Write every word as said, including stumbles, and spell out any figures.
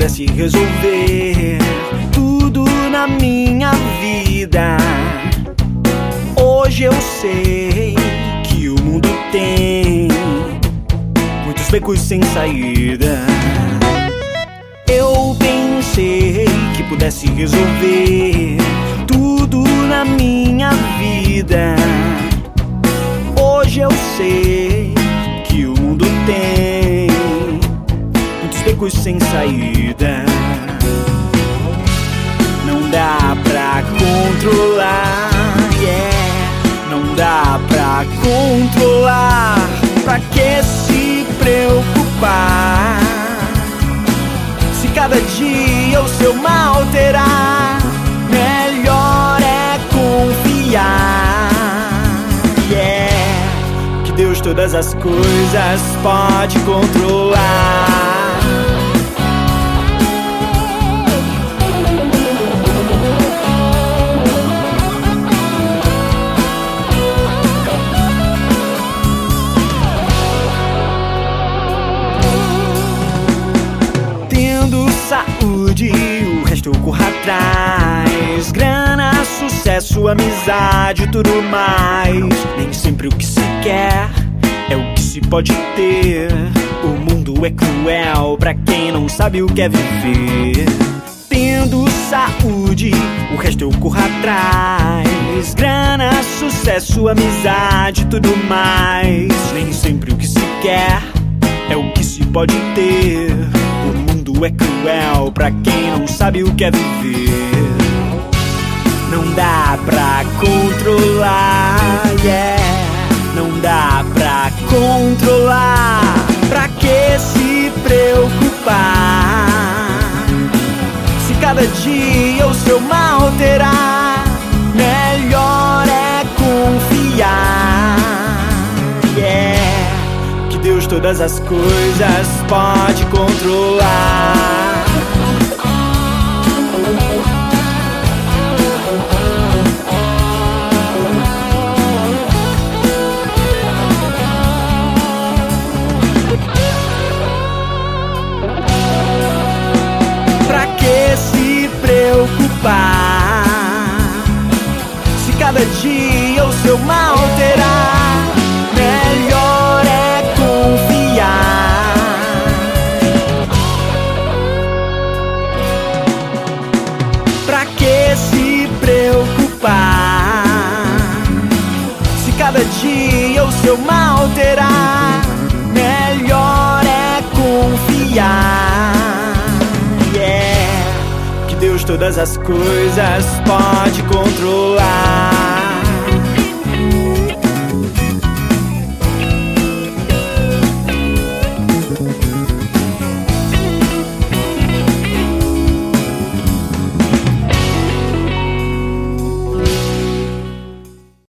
pudesse resolver tudo na minha vida. Hoje eu sei que o mundo tem muitos becos sem saída. Eu pensei que pudesse resolver tudo na minha vida. Hoje eu sei que o mundo tem muitos becos sem saída. Não dá pra controlar, yeah. Não dá pra controlar. Pra que se preocupar se cada dia o seu mal terá? Melhor é confiar, yeah, que Deus todas as coisas pode controlar. Saúde, o resto eu corro atrás. Grana, sucesso, amizade, tudo mais. Nem sempre o que se quer é o que se pode ter. O mundo é cruel pra quem não sabe o que é viver. Tendo saúde, o resto eu corro atrás. Grana, sucesso, amizade, tudo mais. Nem sempre o que se quer é o que se pode ter. O mundo é cruel pra quem não sabe o que é viver. Não dá pra controlar, yeah. Não dá pra controlar. Pra que se preocupar se cada dia o seu mal terá? Melhor é confiar, yeah, que Deus todas as coisas pode controlar. Pra que se preocupar se cada dia o seu mal terá? Melhor é confiar. Pra que se preocupar se cada dia o seu mal terá? Melhor é confiar, yeah, que Deus todas as coisas pode controlar.